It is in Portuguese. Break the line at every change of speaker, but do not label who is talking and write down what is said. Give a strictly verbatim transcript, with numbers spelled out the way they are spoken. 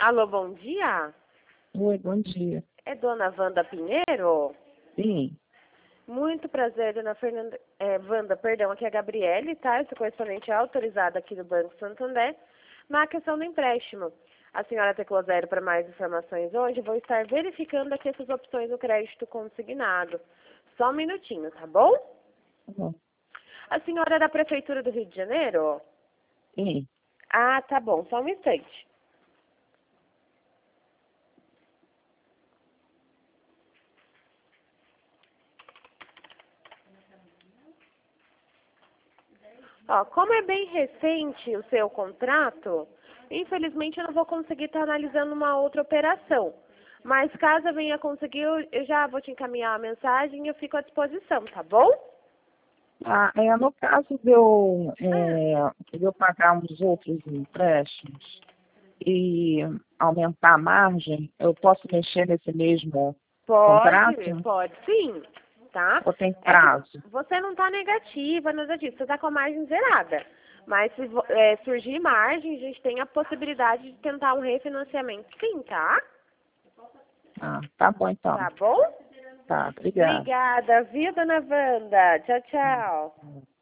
Alô, bom dia.
Oi, bom dia.
É dona Wanda Pinheiro?
Sim.
Muito prazer, dona Fernanda, é, Wanda, perdão, aqui é a Gabriele, tá? Eu sou correspondente autorizada aqui do Banco Santander, na questão do empréstimo. A senhora teclou zero para mais informações hoje, vou estar verificando aqui essas opções do crédito consignado. Só um minutinho, tá bom?
Tá bom.
A senhora é da Prefeitura do Rio de Janeiro?
Sim.
Ah, tá bom, só um instante. Ó, como é bem recente o seu contrato, infelizmente eu não vou conseguir estar analisando uma outra operação. Mas caso eu venha conseguir, eu eu já vou te encaminhar a mensagem e eu fico à disposição, tá bom?
Ah, é, no caso de eu,
Ah,
é, de eu pagar uns outros empréstimos e aumentar a margem, eu posso mexer nesse mesmo
pode,
contrato?
pode sim, tá?
Ou tem
É que
prazo?
você não está negativa, nada disso, você está com a margem zerada. Mas se vo- é, surgir margem, a gente tem a possibilidade de tentar um refinanciamento sim, tá?
Ah, tá bom então.
Tá bom?
Tá, obrigada.
Obrigada, viu, dona Wanda? Tchau, tchau.